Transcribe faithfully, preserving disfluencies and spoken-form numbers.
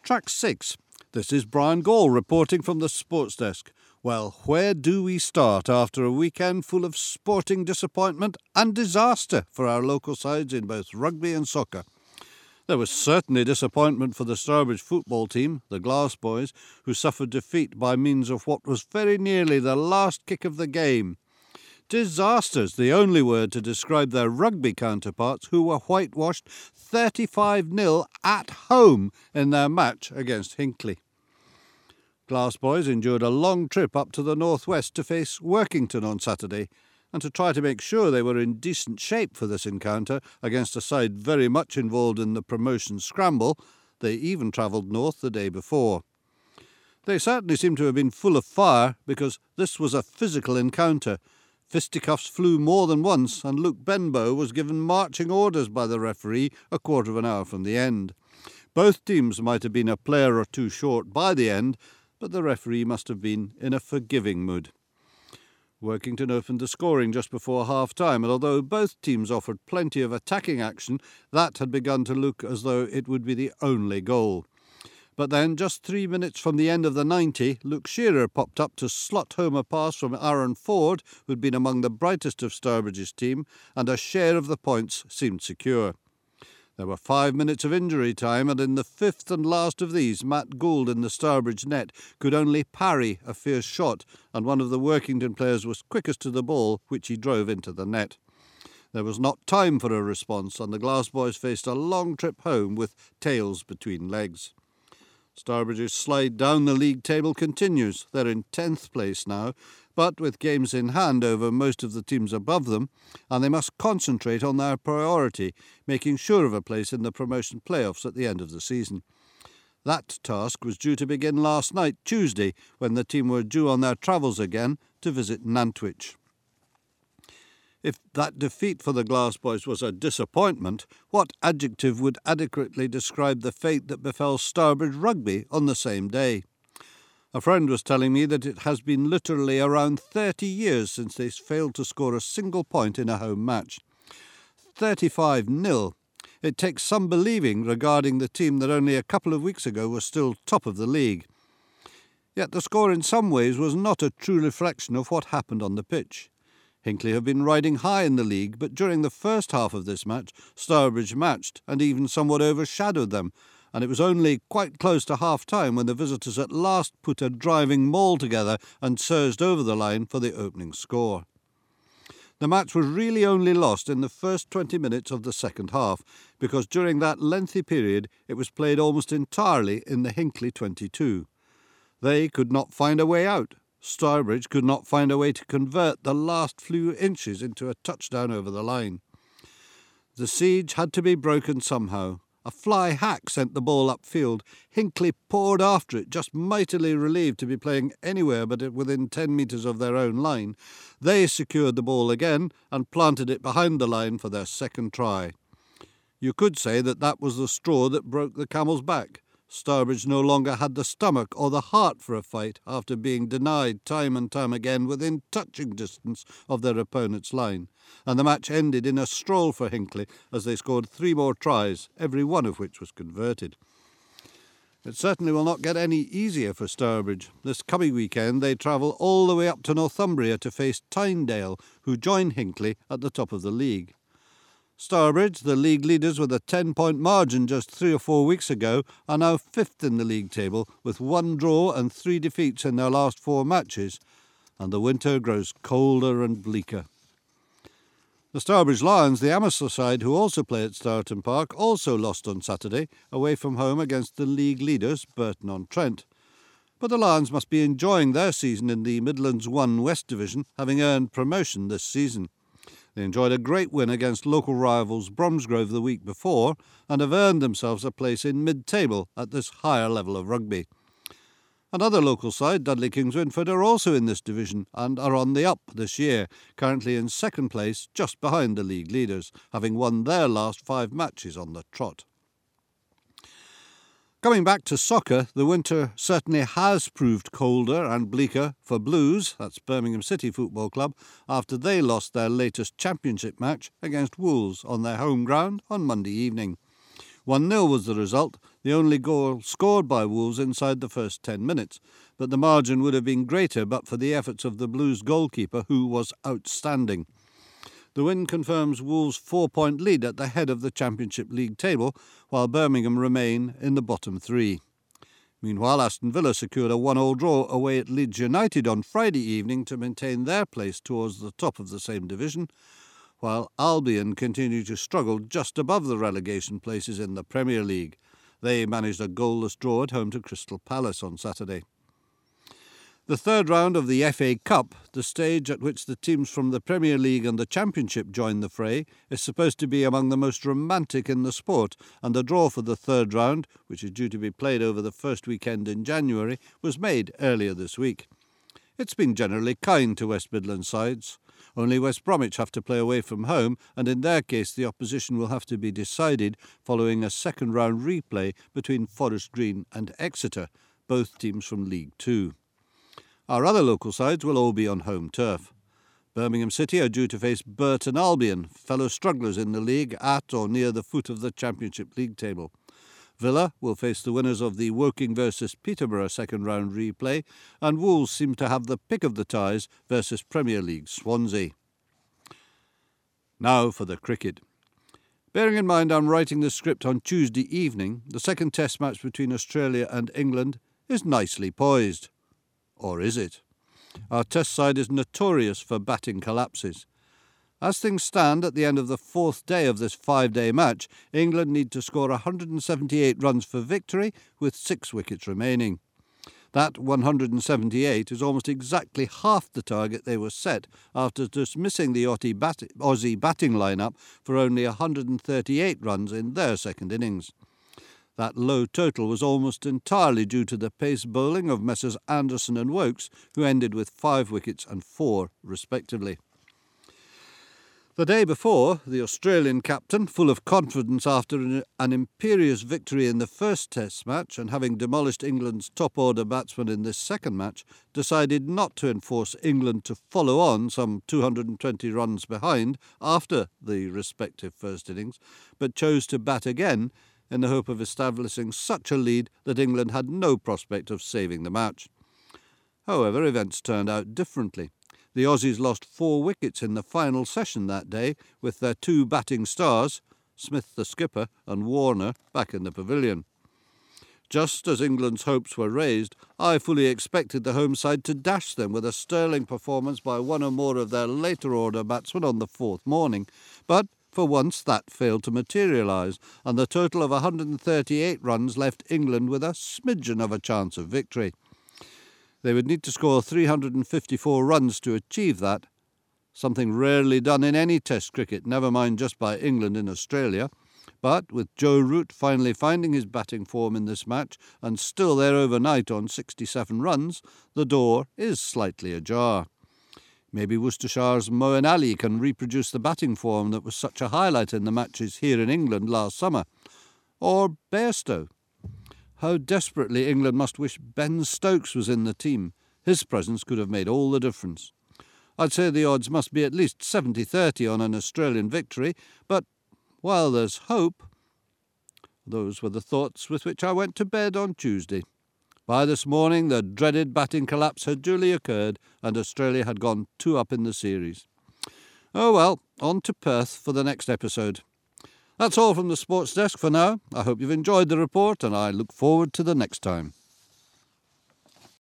Track six. This is Brian Gall reporting from the Sports Desk. Well, where do we start after a weekend full of sporting disappointment and disaster for our local sides in both rugby and soccer? There was certainly disappointment for the Stourbridge football team, the Glass Boys, who suffered defeat by means of what was very nearly the last kick of the game. Disaster's the only word to describe their rugby counterparts, who were whitewashed thirty-five nil at home in their match against Hinckley. Glass Boys endured a long trip up to the northwest to face Workington on Saturday, and to try to make sure they were in decent shape for this encounter against a side very much involved in the promotion scramble, they even travelled north the day before. They certainly seem to have been full of fire, because this was a physical encounter. Fisticuffs flew more than once, and Luke Benbow was given marching orders by the referee a quarter of an hour from the end. Both teams might have been a player or two short by the end, but the referee must have been in a forgiving mood. Workington opened the scoring just before half-time, and although both teams offered plenty of attacking action, that had begun to look as though it would be the only goal. But then, just three minutes from the end of the ninety, Luke Shearer popped up to slot home a pass from Aaron Ford, who'd been among the brightest of Stourbridge's team, and a share of the points seemed secure. There were five minutes of injury time, and in the fifth and last of these, Matt Gould in the Stourbridge net could only parry a fierce shot, and one of the Workington players was quickest to the ball, which he drove into the net. There was not time for a response, and the Glass Boys faced a long trip home with tails between legs. Stourbridge's slide down the league table continues. They're in tenth place now, but with games in hand over most of the teams above them, and they must concentrate on their priority, making sure of a place in the promotion playoffs at the end of the season. That task was due to begin last night, Tuesday, when the team were due on their travels again to visit Nantwich. If that defeat for the Glass Boys was a disappointment, what adjective would adequately describe the fate that befell Stourbridge Rugby on the same day? A friend was telling me that it has been literally around thirty years since they failed to score a single point in a home match. thirty-five nil. It takes some believing regarding the team that only a couple of weeks ago was still top of the league. Yet the score in some ways was not a true reflection of what happened on the pitch. Hinckley have been riding high in the league, but during the first half of this match, Stourbridge matched and even somewhat overshadowed them, and it was only quite close to half-time when the visitors at last put a driving maul together and surged over the line for the opening score. The match was really only lost in the first twenty minutes of the second half, because during that lengthy period it was played almost entirely in the Hinckley twenty-two. They could not find a way out. Stourbridge could not find a way to convert the last few inches into a touchdown over the line. The siege had to be broken somehow. A fly hack sent the ball upfield. Hinckley poured after it, just mightily relieved to be playing anywhere but within ten metres of their own line. They secured the ball again and planted it behind the line for their second try. You could say that that was the straw that broke the camel's back. Stourbridge no longer had the stomach or the heart for a fight after being denied time and time again within touching distance of their opponent's line, and the match ended in a stroll for Hinckley as they scored three more tries, every one of which was converted. It certainly will not get any easier for Stourbridge. This coming weekend they travel all the way up to Northumbria to face Tynedale, who join Hinckley at the top of the league. Stourbridge, the league leaders with a ten-point margin just three or four weeks ago, are now fifth in the league table with one draw and three defeats in their last four matches, and the winter grows colder and bleaker. The Stourbridge Lions, the amateur side who also play at Stourton Park, also lost on Saturday, away from home against the league leaders, Burton-on-Trent. But the Lions must be enjoying their season in the Midlands one West Division, having earned promotion this season. They enjoyed a great win against local rivals Bromsgrove the week before and have earned themselves a place in mid-table at this higher level of rugby. Another local side, Dudley Kingswinford, are also in this division and are on the up this year, currently in second place just behind the league leaders, having won their last five matches on the trot. Coming back to soccer, the winter certainly has proved colder and bleaker for Blues, that's Birmingham City Football Club, after they lost their latest championship match against Wolves on their home ground on Monday evening. one nil was the result, the only goal scored by Wolves inside the first ten minutes, but the margin would have been greater but for the efforts of the Blues goalkeeper, who was outstanding. The win confirms Wolves' four-point lead at the head of the Championship League table, while Birmingham remain in the bottom three. Meanwhile, Aston Villa secured a one-all draw away at Leeds United on Friday evening to maintain their place towards the top of the same division, while Albion continue to struggle just above the relegation places in the Premier League. They managed a goalless draw at home to Crystal Palace on Saturday. The third round of the F A Cup, the stage at which the teams from the Premier League and the Championship join the fray, is supposed to be among the most romantic in the sport, and the draw for the third round, which is due to be played over the first weekend in January, was made earlier this week. It's been generally kind to West Midlands sides. Only West Bromwich have to play away from home, and in their case the opposition will have to be decided following a second round replay between Forest Green and Exeter, both teams from League Two. Our other local sides will all be on home turf. Birmingham City are due to face Burton Albion, fellow strugglers in the league at or near the foot of the Championship League table. Villa will face the winners of the Woking versus Peterborough second round replay, and Wolves seem to have the pick of the ties versus Premier League Swansea. Now for the cricket. Bearing in mind I'm writing this script on Tuesday evening, the second test match between Australia and England is nicely poised. Or is it? Our test side is notorious for batting collapses. As things stand at the end of the fourth day of this five-day match, England need to score one hundred seventy-eight runs for victory with six wickets remaining. That one hundred seventy-eight is almost exactly half the target they were set after dismissing the Aussie, bat- Aussie batting lineup for only one hundred thirty-eight runs in their second innings. That low total was almost entirely due to the pace bowling of Messrs Anderson and Wokes, who ended with five wickets and four, respectively. The day before, the Australian captain, full of confidence after an, an imperious victory in the first Test match and having demolished England's top-order batsmen in this second match, decided not to enforce England to follow on some two hundred twenty runs behind after the respective first innings, but chose to bat again in the hope of establishing such a lead that England had no prospect of saving the match. However, events turned out differently. The Aussies lost four wickets in the final session that day, with their two batting stars, Smith the skipper and Warner, back in the pavilion. Just as England's hopes were raised, I fully expected the home side to dash them with a sterling performance by one or more of their later order batsmen on the fourth morning, but for once that failed to materialise, and the total of one hundred thirty-eight runs left England with a smidgen of a chance of victory. They would need to score three hundred fifty-four runs to achieve that, something rarely done in any Test cricket, never mind just by England in Australia. But with Joe Root finally finding his batting form in this match and still there overnight on sixty-seven runs, the door is slightly ajar. Maybe Worcestershire's Moeen Ali can reproduce the batting form that was such a highlight in the matches here in England last summer. Or Bairstow. How desperately England must wish Ben Stokes was in the team. His presence could have made all the difference. I'd say the odds must be at least seventy thirty on an Australian victory, but while there's hope, those were the thoughts with which I went to bed on Tuesday. By this morning, the dreaded batting collapse had duly occurred and Australia had gone two up in the series. Oh well, on to Perth for the next episode. That's all from the Sports Desk for now. I hope you've enjoyed the report and I look forward to the next time.